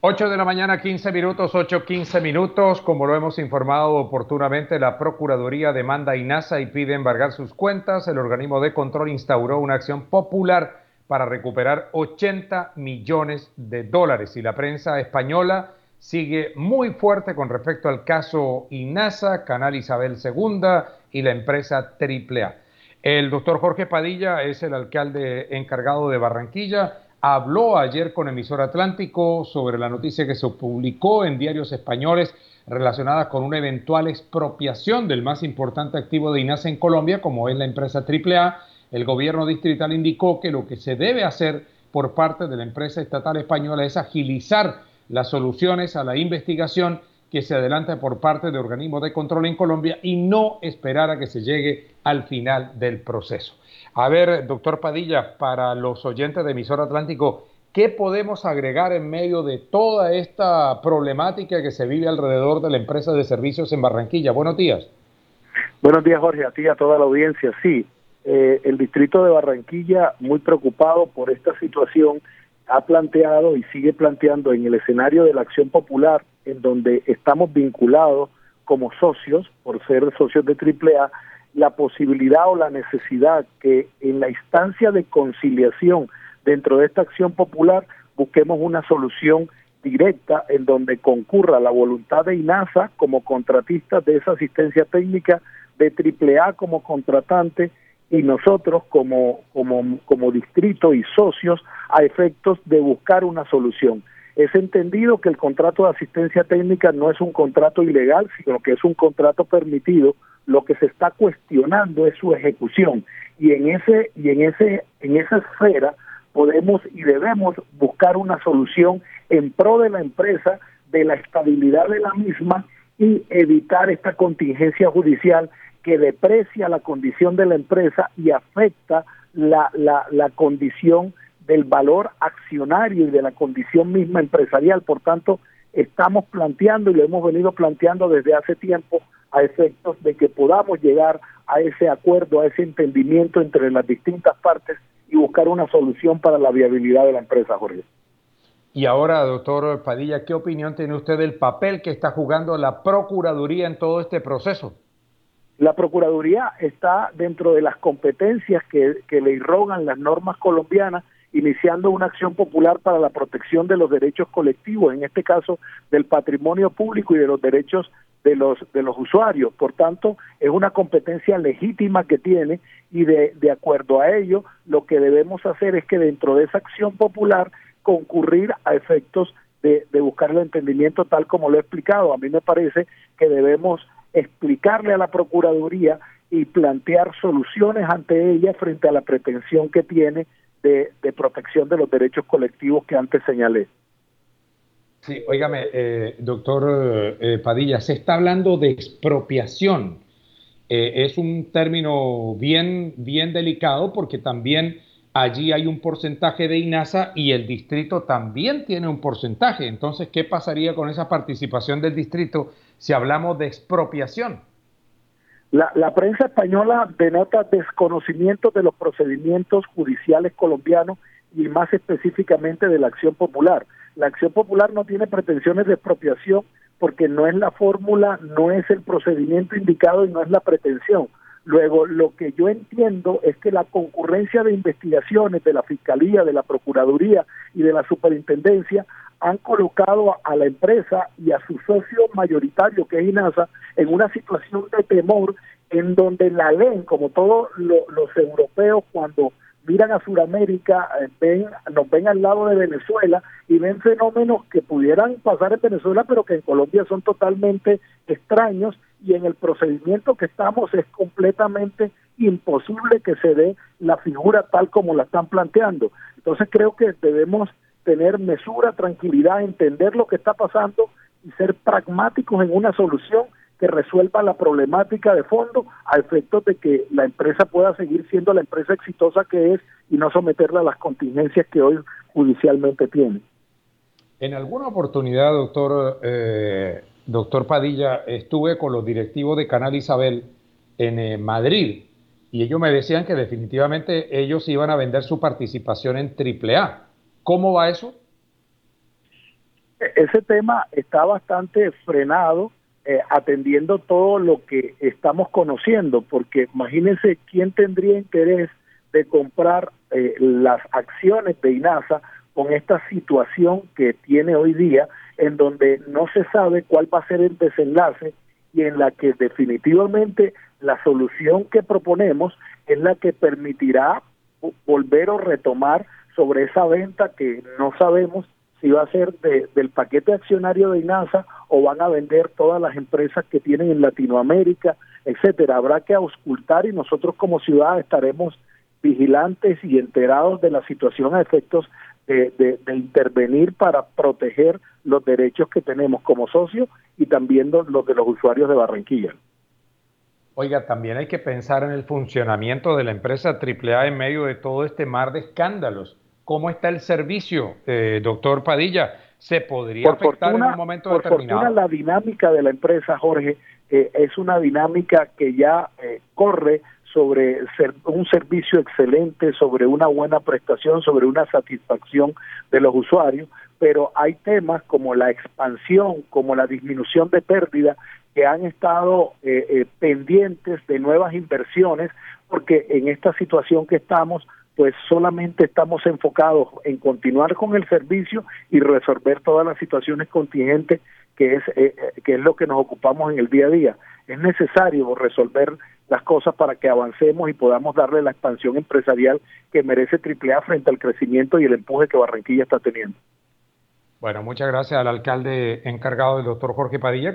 8 de la mañana, 15 minutos, 8:15 minutos. Como lo hemos informado oportunamente, la Procuraduría demanda a INASA y pide embargar sus cuentas. El organismo de control instauró una acción popular para recuperar 80 millones de dólares. Y la prensa española sigue muy fuerte con respecto al caso INASA, Canal Isabel II y la empresa AAA. El doctor Jorge Padilla es el alcalde encargado de Barranquilla. Habló ayer con Emisor Atlántico sobre la noticia que se publicó en diarios españoles relacionada con una eventual expropiación del más importante activo de INASA en Colombia, como es la empresa AAA. El gobierno distrital indicó que lo que se debe hacer por parte de la empresa estatal española es agilizar las soluciones a la investigación que se adelanta por parte de organismos de control en Colombia y no esperar a que se llegue al final del proceso. A ver, doctor Padilla, para los oyentes de Emisor Atlántico, ¿qué podemos agregar en medio de toda esta problemática que se vive alrededor de la empresa de servicios en Barranquilla? Buenos días. Buenos días, Jorge, a ti y a toda la audiencia. Sí, el distrito de Barranquilla, muy preocupado por esta situación, ha planteado y sigue planteando en el escenario de la acción popular, en donde estamos vinculados como socios, por ser socios de AAA, la posibilidad o la necesidad que en la instancia de conciliación dentro de esta acción popular busquemos una solución directa en donde concurra la voluntad de INASA como contratista de esa asistencia técnica, de AAA como contratante y nosotros como distrito y socios a efectos de buscar una solución. Es entendido que el contrato de asistencia técnica no es un contrato ilegal, sino que es un contrato permitido. Lo que se está cuestionando es su ejecución y en esa esfera podemos y debemos buscar una solución en pro de la empresa, de la estabilidad de la misma y evitar esta contingencia judicial que deprecia la condición de la empresa y afecta la condición del valor accionario y de la condición misma empresarial. Por tanto, estamos planteando y lo hemos venido planteando desde hace tiempo a efectos de que podamos llegar a ese acuerdo, a ese entendimiento entre las distintas partes y buscar una solución para la viabilidad de la empresa, Jorge. Y ahora, doctor Padilla, ¿qué opinión tiene usted del papel que está jugando la Procuraduría en todo este proceso? La Procuraduría está dentro de las competencias que le irrogan las normas colombianas, iniciando una acción popular para la protección de los derechos colectivos, en este caso del patrimonio público y de los derechos de los usuarios. Por tanto, es una competencia legítima que tiene y de acuerdo a ello, lo que debemos hacer es que dentro de esa acción popular concurrir a efectos de buscar el entendimiento tal como lo he explicado. A mí me parece que debemos explicarle a la Procuraduría y plantear soluciones ante ella frente a la pretensión que tiene de protección de los derechos colectivos que antes señalé. Sí, óigame, doctor Padilla, se está hablando de expropiación. Es un término bien delicado porque también allí hay un porcentaje de INASA y el distrito también tiene un porcentaje. Entonces, ¿qué pasaría con esa participación del distrito si hablamos de expropiación? La prensa española denota desconocimiento de los procedimientos judiciales colombianos y más específicamente de la acción popular. La acción popular no tiene pretensiones de expropiación porque no es la fórmula, no es el procedimiento indicado y no es la pretensión. Luego, lo que yo entiendo es que la concurrencia de investigaciones de la Fiscalía, de la Procuraduría y de la Superintendencia han colocado a la empresa y a su socio mayoritario, que es INASA, en una situación de temor en donde la leen, como todos los europeos cuando miran a Sudamérica, nos ven al lado de Venezuela y ven fenómenos que pudieran pasar en Venezuela, pero que en Colombia son totalmente extraños y en el procedimiento que estamos es completamente imposible que se dé la figura tal como la están planteando. Entonces creo que debemos tener mesura, tranquilidad, entender lo que está pasando y ser pragmáticos en una solución que resuelva la problemática de fondo a efectos de que la empresa pueda seguir siendo la empresa exitosa que es y no someterla a las contingencias que hoy judicialmente tiene. En alguna oportunidad, doctor Padilla, estuve con los directivos de Canal Isabel en Madrid y ellos me decían que definitivamente ellos iban a vender su participación en AAA. ¿Cómo va eso? Ese tema está bastante frenado, atendiendo todo lo que estamos conociendo, porque imagínense quién tendría interés de comprar las acciones de INASA con esta situación que tiene hoy día, en donde no se sabe cuál va a ser el desenlace y en la que definitivamente la solución que proponemos es la que permitirá volver o retomar sobre esa venta que no sabemos si va a ser del paquete accionario de INASA o van a vender todas las empresas que tienen en Latinoamérica, etcétera. Habrá que auscultar y nosotros como ciudad estaremos vigilantes y enterados de la situación a efectos de intervenir para proteger los derechos que tenemos como socios y también los de los usuarios de Barranquilla. Oiga, también hay que pensar en el funcionamiento de la empresa AAA en medio de todo este mar de escándalos. ¿Cómo está el servicio, doctor Padilla? ¿Se podría afectar en un momento Por fortuna, determinado? la dinámica de la empresa, Jorge, es una dinámica que ya corre sobre un servicio excelente, sobre una buena prestación, sobre una satisfacción de los usuarios, pero hay temas como la expansión, como la disminución de pérdida, que han estado pendientes de nuevas inversiones, porque en esta situación que estamos, pues solamente estamos enfocados en continuar con el servicio y resolver todas las situaciones contingentes que es lo que nos ocupamos en el día a día. Es necesario resolver las cosas para que avancemos y podamos darle la expansión empresarial que merece AAA frente al crecimiento y el empuje que Barranquilla está teniendo. Bueno, muchas gracias al alcalde encargado, el doctor Jorge Padilla.